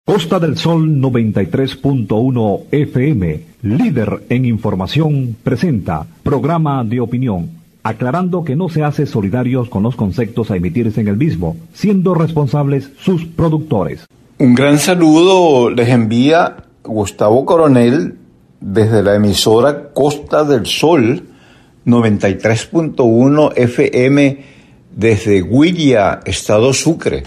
Costa del Sol 93.1 FM, líder en información, presenta programa de opinión, aclarando que no se hace solidarios con los conceptos a emitirse en el mismo, siendo responsables sus productores. Un gran saludo les envía Gustavo Coronel desde la emisora Costa del Sol 93.1 FM desde Huilla, Estado Sucre.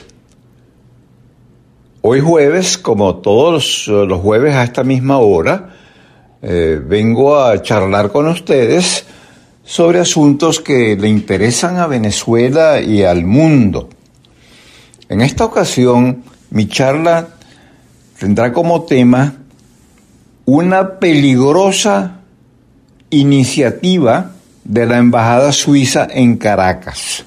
Hoy jueves, como todos los jueves a esta misma hora, vengo a charlar con ustedes sobre asuntos que le interesan a Venezuela y al mundo. En esta ocasión, mi charla tendrá como tema una peligrosa iniciativa de la Embajada Suiza en Caracas.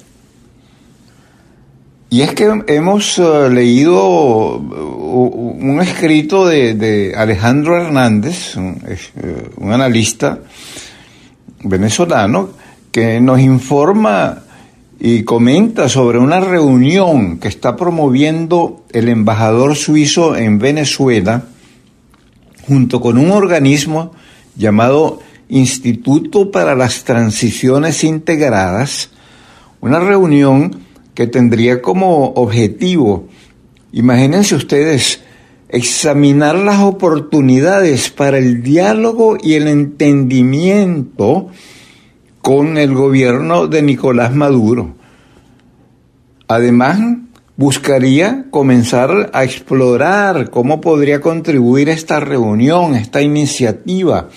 Y es que hemos leído un escrito de Alejandro Hernández, un analista venezolano, que nos informa y comenta sobre una reunión que está promoviendo el embajador suizo en Venezuela junto con un organismo llamado Instituto para las Transiciones Integradas, una reunión que tendría como objetivo, imagínense ustedes, examinar las oportunidades para el diálogo y el entendimiento con el gobierno de Nicolás Maduro. Además, buscaría comenzar a explorar cómo podría contribuir esta reunión, esta iniciativa,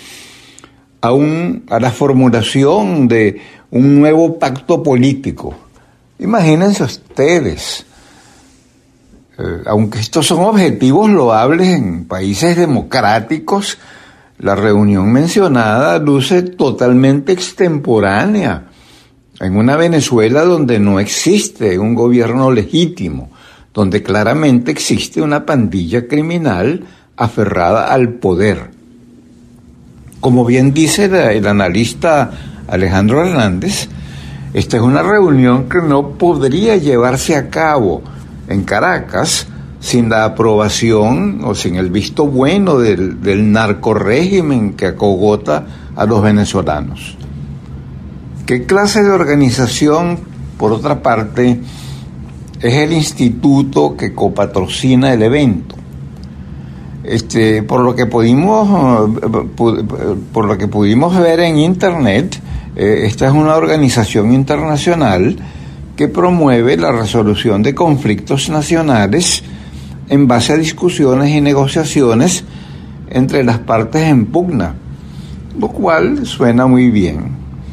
a la formulación de un nuevo pacto político. Imagínense ustedes, aunque estos son objetivos loables en países democráticos, la reunión mencionada luce totalmente extemporánea en una Venezuela donde no existe un gobierno legítimo, donde claramente existe una pandilla criminal aferrada al poder. Como bien dice el analista Alejandro Hernández, esta es una reunión que no podría llevarse a cabo en Caracas sin la aprobación o sin el visto bueno del narcorrégimen que acogota a los venezolanos. ¿Qué clase de organización, por otra parte, es el instituto que copatrocina el evento? Por lo que pudimos ver en internet, esta es una organización internacional que promueve la resolución de conflictos nacionales en base a discusiones y negociaciones entre las partes en pugna, lo cual suena muy bien.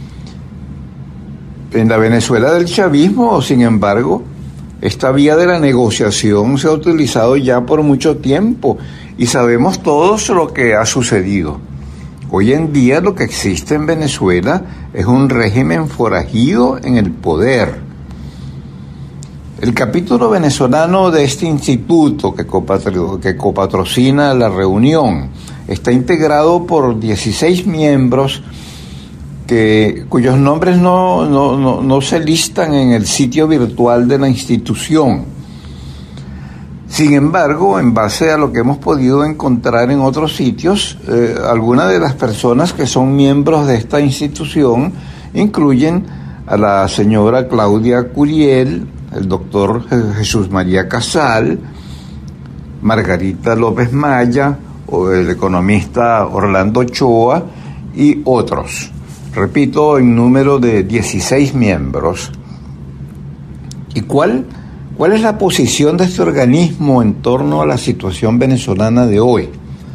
En la Venezuela del chavismo, sin embargo, esta vía de la negociación se ha utilizado ya por mucho tiempo y sabemos todos lo que ha sucedido. Hoy en día lo que existe en Venezuela es un régimen forajido en el poder. El capítulo venezolano de este instituto que copatrocina la reunión está integrado por 16 miembros cuyos nombres no se listan en el sitio virtual de la institución. Sin embargo, en base a lo que hemos podido encontrar en otros sitios, algunas de las personas que son miembros de esta institución incluyen a la señora Claudia Curiel, el doctor Jesús María Casal, Margarita López Maya, o el economista Orlando Ochoa y otros. Repito, en número de 16 miembros. ¿Y cuál es la posición de este organismo en torno a la situación venezolana de hoy?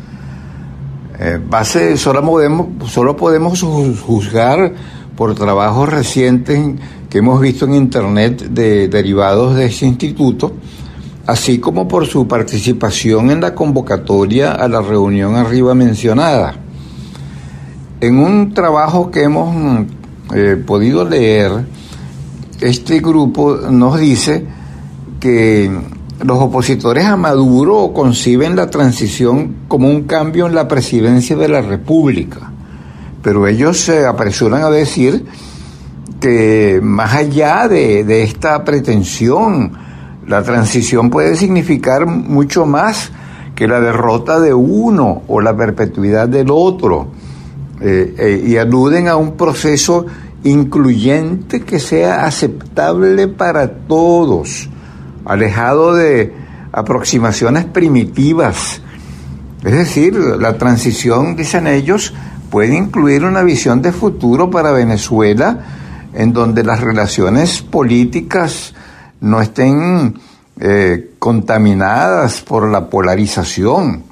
Solo podemos juzgar por trabajos recientes que hemos visto en internet derivados de este instituto, así como por su participación en la convocatoria a la reunión arriba mencionada. En un trabajo que hemos podido leer, este grupo nos dice que los opositores a Maduro conciben la transición como un cambio en la presidencia de la República, pero ellos se apresuran a decir que más allá de esta pretensión, la transición puede significar mucho más que la derrota de uno o la perpetuidad del otro, y aluden a un proceso incluyente que sea aceptable para todos, alejado de aproximaciones primitivas. Es decir, la transición, dicen ellos, puede incluir una visión de futuro para Venezuela en donde las relaciones políticas no estén contaminadas por la polarización.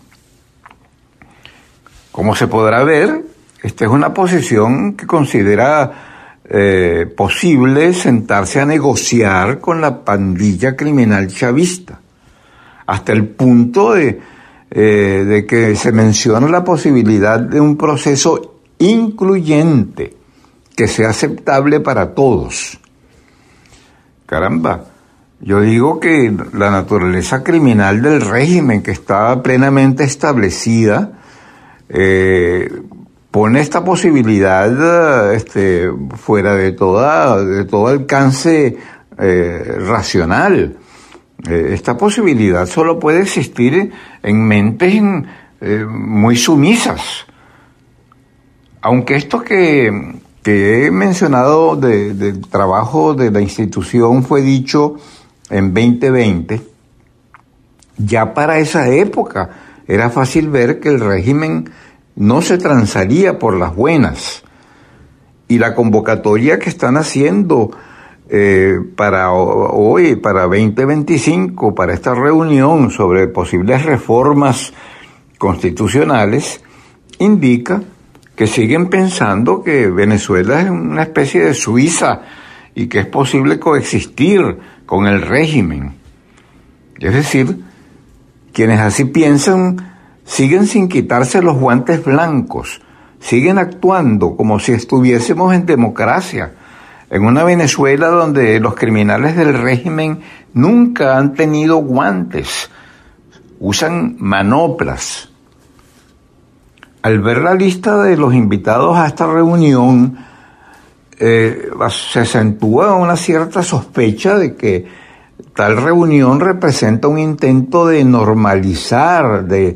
Como se podrá ver, esta es una posición que considera posible sentarse a negociar con la pandilla criminal chavista, hasta el punto de que se menciona la posibilidad de un proceso incluyente que sea aceptable para todos. Caramba, yo digo que la naturaleza criminal del régimen, que está plenamente establecida, pone esta posibilidad fuera de todo alcance racional. Esta posibilidad solo puede existir en mentes muy sumisas. Aunque esto que he mencionado del trabajo de la institución fue dicho en 2020, ya para esa época era fácil ver que el régimen no se transaría por las buenas. Y la convocatoria que están haciendo para hoy, para 2025, para esta reunión sobre posibles reformas constitucionales, indica que siguen pensando que Venezuela es una especie de Suiza y que es posible coexistir con el régimen. Es decir, quienes así piensan siguen sin quitarse los guantes blancos, siguen actuando como si estuviésemos en democracia, en una Venezuela donde los criminales del régimen nunca han tenido guantes, usan manoplas. Al ver la lista de los invitados a esta reunión, se acentúa una cierta sospecha de que tal reunión representa un intento de normalizar, de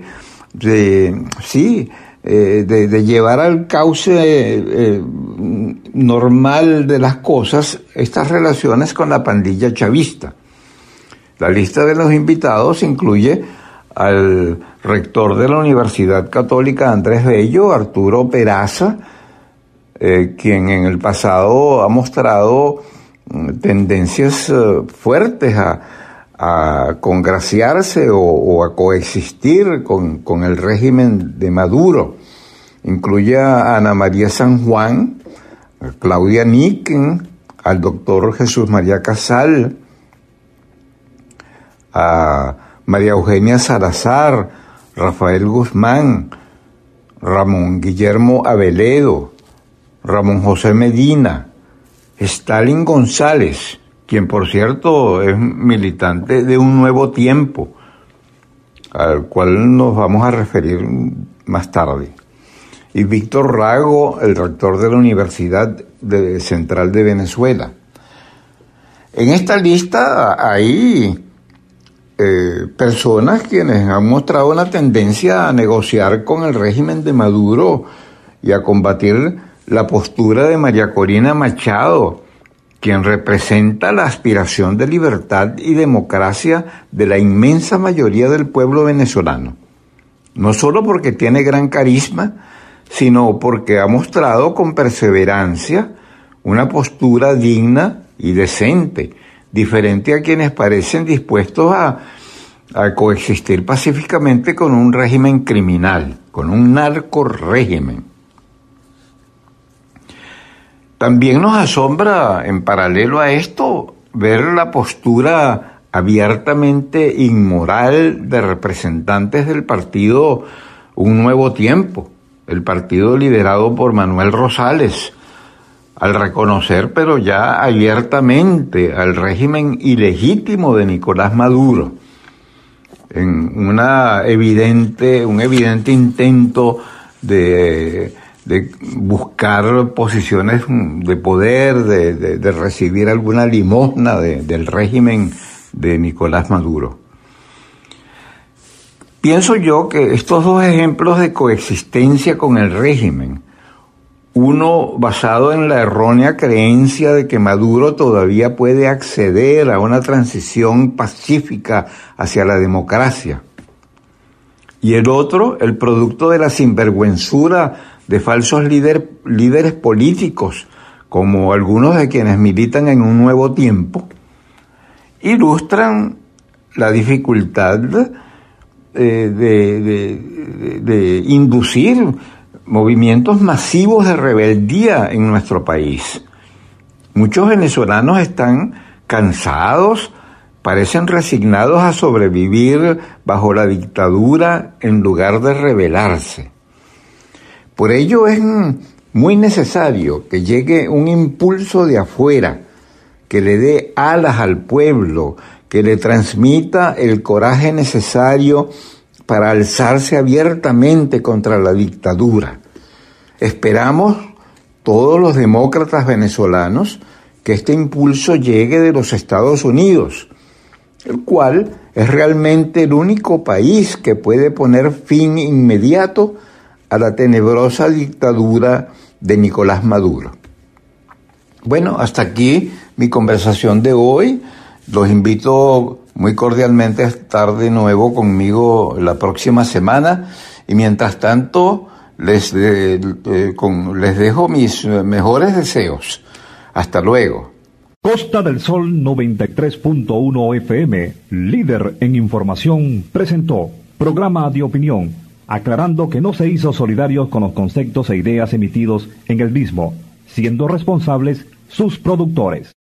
llevar al cauce normal de las cosas estas relaciones con la pandilla chavista. La lista de los invitados incluye al rector de la Universidad Católica Andrés Bello, Arturo Peraza, quien en el pasado ha mostrado tendencias fuertes a congraciarse o a coexistir con el régimen de Maduro. Incluye a Ana María San Juan, a Claudia Niken, al doctor Jesús María Casal, a María Eugenia Salazar, Rafael Guzmán, Ramón Guillermo Aveledo, Ramón José Medina, Stalin González, quien por cierto es militante de Un Nuevo Tiempo, al cual nos vamos a referir más tarde, y Víctor Rago, el rector de la Universidad Central de Venezuela. En esta lista hay personas quienes han mostrado una tendencia a negociar con el régimen de Maduro y a combatir la postura de María Corina Machado, quien representa la aspiración de libertad y democracia de la inmensa mayoría del pueblo venezolano. No solo porque tiene gran carisma, sino porque ha mostrado con perseverancia una postura digna y decente, diferente a quienes parecen dispuestos a coexistir pacíficamente con un régimen criminal, con un narco-régimen. También nos asombra, en paralelo a esto, ver la postura abiertamente inmoral de representantes del partido Un Nuevo Tiempo, el partido liderado por Manuel Rosales, al reconocer, pero ya abiertamente, al régimen ilegítimo de Nicolás Maduro, en un evidente intento de buscar posiciones de poder, de recibir alguna limosna del régimen de Nicolás Maduro. Pienso yo que estos dos ejemplos de coexistencia con el régimen, uno basado en la errónea creencia de que Maduro todavía puede acceder a una transición pacífica hacia la democracia, y el otro, el producto de la sinvergüenzura de falsos líderes políticos, como algunos de quienes militan en un nuevo tiempo, ilustran la dificultad de inducir movimientos masivos de rebeldía en nuestro país. Muchos venezolanos están cansados, parecen resignados a sobrevivir bajo la dictadura en lugar de rebelarse. Por ello es muy necesario que llegue un impulso de afuera, que le dé alas al pueblo, que le transmita el coraje necesario para alzarse abiertamente contra la dictadura. Esperamos, todos los demócratas venezolanos, que este impulso llegue de los Estados Unidos, el cual es realmente el único país que puede poner fin inmediato a la tenebrosa dictadura de Nicolás Maduro. Bueno, hasta aquí mi conversación de hoy. Los invito muy cordialmente a estar de nuevo conmigo la próxima semana y mientras tanto les dejo mis mejores deseos. Hasta luego. Costa del Sol 93.1 FM, líder en información, presentó programa de opinión, aclarando que no se hizo solidario con los conceptos e ideas emitidos en el mismo, siendo responsables sus productores.